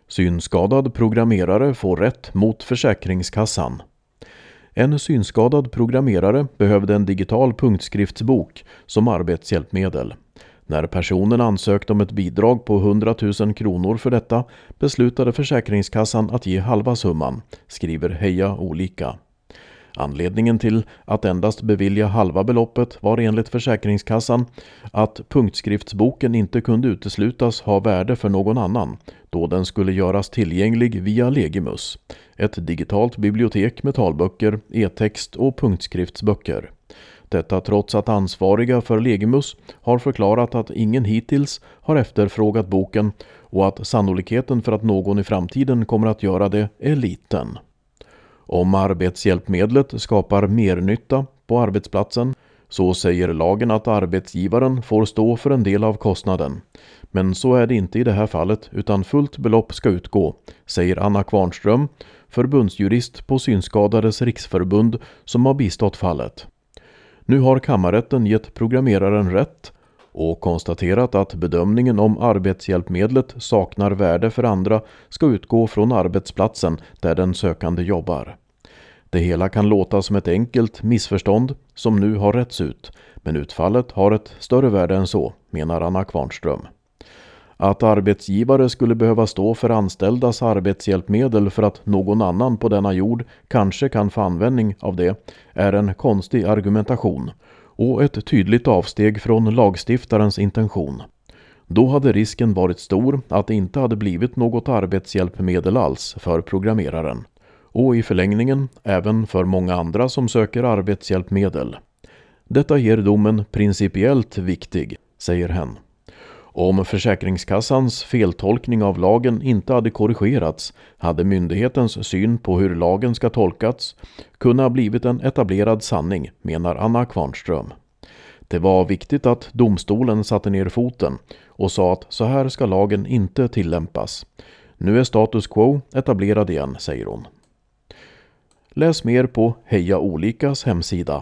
Synskadad programmerare får rätt mot Försäkringskassan. En synskadad programmerare behövde en digital punktskriftsbok som arbetshjälpmedel. När personen ansökte om ett bidrag på 100 000 kronor för detta beslutade Försäkringskassan att ge halva summan, skriver Heja Olika. Anledningen till att endast bevilja halva beloppet var enligt Försäkringskassan att punktskriftsboken inte kunde uteslutas ha värde för någon annan, då den skulle göras tillgänglig via Legimus, ett digitalt bibliotek med talböcker, e-text och punktskriftsböcker. Detta trots att ansvariga för Legimus har förklarat att ingen hittills har efterfrågat boken och att sannolikheten för att någon i framtiden kommer att göra det är liten. Om arbetshjälpmedlet skapar mer nytta på arbetsplatsen så säger lagen att arbetsgivaren får stå för en del av kostnaden. Men så är det inte i det här fallet utan fullt belopp ska utgå, säger Anna Kvarnström, förbundsjurist på Synskadades riksförbund som har bistått fallet. Nu har kammarrätten gett programmeraren rätt och konstaterat att bedömningen om arbetshjälpmedlet saknar värde för andra ska utgå från arbetsplatsen där den sökande jobbar. Det hela kan låta som ett enkelt missförstånd som nu har rätts ut, men utfallet har ett större värde än så, menar Anna Kvarnström. Att arbetsgivare skulle behöva stå för anställdas arbetshjälpmedel för att någon annan på denna jord kanske kan få användning av det är en konstig argumentation och ett tydligt avsteg från lagstiftarens intention. Då hade risken varit stor att det inte hade blivit något arbetshjälpmedel alls för programmeraren och i förlängningen även för många andra som söker arbetshjälpmedel. Detta ger domen principiellt viktig, säger hen. Om Försäkringskassans feltolkning av lagen inte hade korrigerats hade myndighetens syn på hur lagen ska tolkats kunna blivit en etablerad sanning, menar Anna Kvarnström. Det var viktigt att domstolen satte ner foten och sa att så här ska lagen inte tillämpas. Nu är status quo etablerad igen, säger hon. Läs mer på Heja Olikas hemsida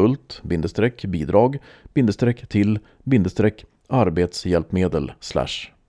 www.hejaolika.se/artikel/synskadad-i-ratten-till-arbetshjälpmedel/